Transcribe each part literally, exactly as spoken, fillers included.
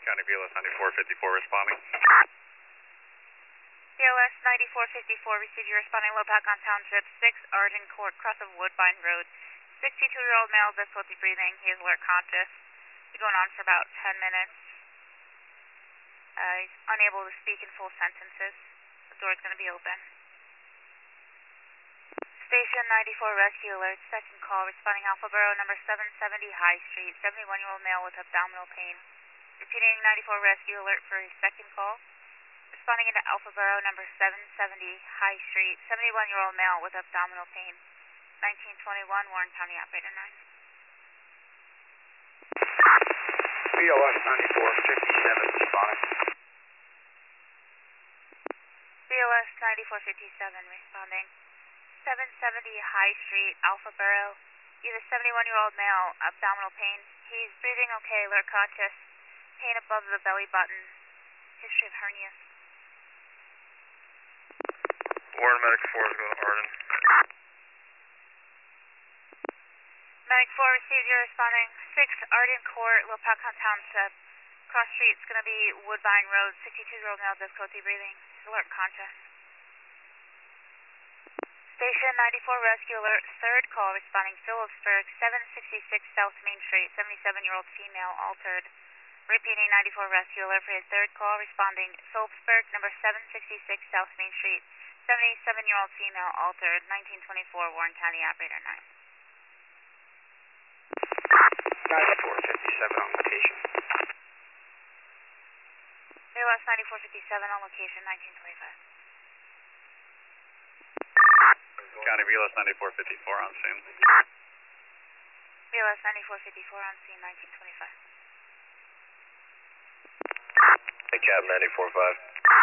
County B L S ninety-four fifty-four responding. B L S ninety-four fifty-four, receive your responding Lopakon Township, six Arden Court, cross of Woodbine Road. sixty-two-year-old male, difficulty breathing. He is alert conscious. He's going on for about ten minutes. Uh, he's unable to speak in full sentences. The door's going to be open. Station ninety-four rescue alert, second call, responding Alpha Borough number seven seventy High Street, seventy-one-year-old male with abdominal pain. Repeating ninety-four rescue alert for his second call. Responding into Alpha Borough number seven seventy High Street, seventy-one-year-old male with abdominal pain. nineteen twenty-one, Warren County Operator nine. B L S ninety-four fifty-seven responding. B L S ninety-four fifty-seven responding. seven seventy High Street, Alpha Borough. He's a seventy-one-year-old male, abdominal pain. He's breathing okay, alert conscious. Pain above the belly button. History of hernias. Warren Medic four is going to Arden. Medic four received your responding. six Arden Court, Lopakon Township. Cross street is going to be Woodbine Road. sixty-two-year-old male, difficulty breathing. He's alert conscious. Station ninety-four rescue alert, third call, responding Phillipsburg, seven sixty-six South Main Street, seventy-seven-year-old female, altered. Repeating ninety-four rescue alert for his third call, responding Phillipsburg, number seven sixty-six South Main Street, seventy-seven-year-old female, altered, nineteen twenty-four, Warren County Operator nine. ninety-four fifty-seven on location. B L S ninety-four fifty-seven on location, nineteen twenty-five. County B L S ninety-four fifty-four on scene. B L S ninety-four fifty-four on scene, nineteen twenty-five. Hey, Cap ninety-four five.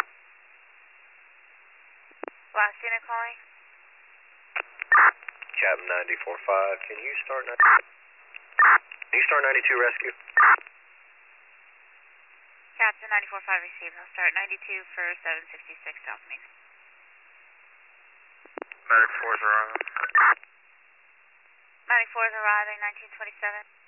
Last unit calling. Cap ninety-four five, can you start Can you start ninety-two rescue? Captain ninety-four five received. I'll start ninety-two for seven sixty-six South Main. Medic four is arriving. Medic four is arriving, nineteen twenty-seven.